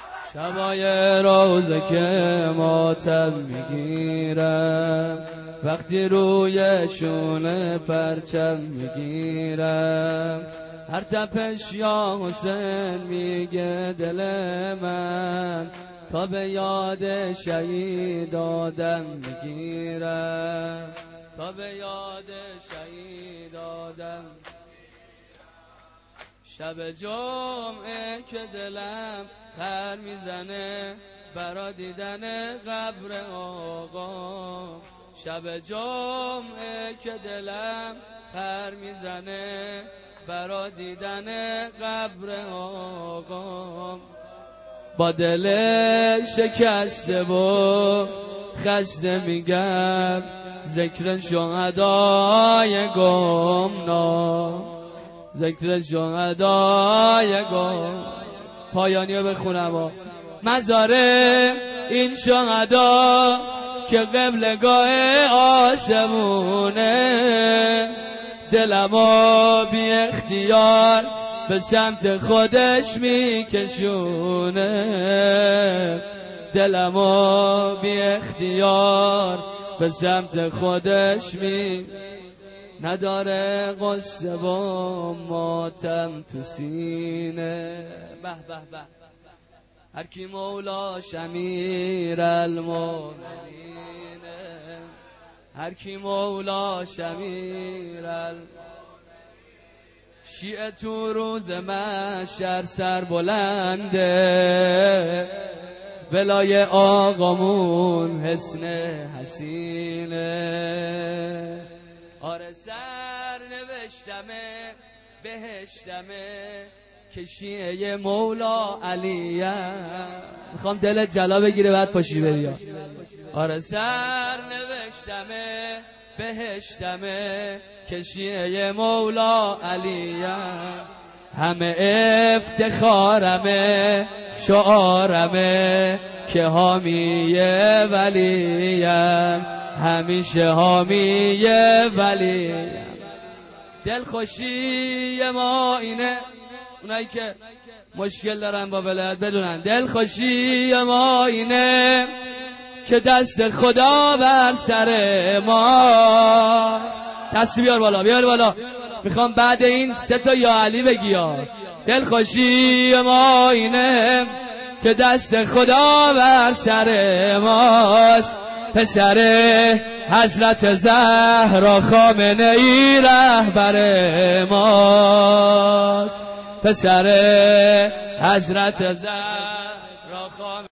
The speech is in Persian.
شبای روزه که ماتم میگیرم، وقتی روی شونه پرچم میگیرم، هر تپش یا حسین میگه دل من، تا به یاد شهید آدم میگیرم، تا به یاد شهید آدم. شب جمعه که دلم پر میزنه برا دیدن قبر آقا، شب جمعه که دلم پر میزنه برا دیدن قبر آقا، با دل شکسته و خسته میگم ذکر شهدای گمنام، ذکر شهدای گم. پایانی رو بخونم. مزار این شهدا که قبلگاه آسمونه، دلمو بی اختیار به سمت خودش میکشونه، دلمو بی اختیار به سمت خودش نداره قصه و ماتم تو سینه. به به به. هر کی مولا شمیر المؤمنینه، هر کی مولا شمیر شیعه تو روز محشر سر بلنده، ولای آقامون حسن حسینه. آره سر نوشتمه بهشتمه که شیعه مولا علیه. میخوام دلت جلا بگیره بعد پاشی بری. آره سر نوشتمه بهشتمه که شیعه مولا علیه، همه افتخارمه شعارمه که حامی ولیم، همیشه حامی ولیم. دلخوشی ما اینه، اونایی که مشکل دارن با ولایت بدونن، دلخوشی ما اینه که دست خدا بر سر ماست. دست بیار بالا، بیار بالا. میخوام بعد این 3 تا یا علی بگی ها. دلخوشی ما اینه که دست خدا بر سر ماست، پسر حضرت زهرا خامنه ای رهبر ماست، پسر حضرت زهرا خامنه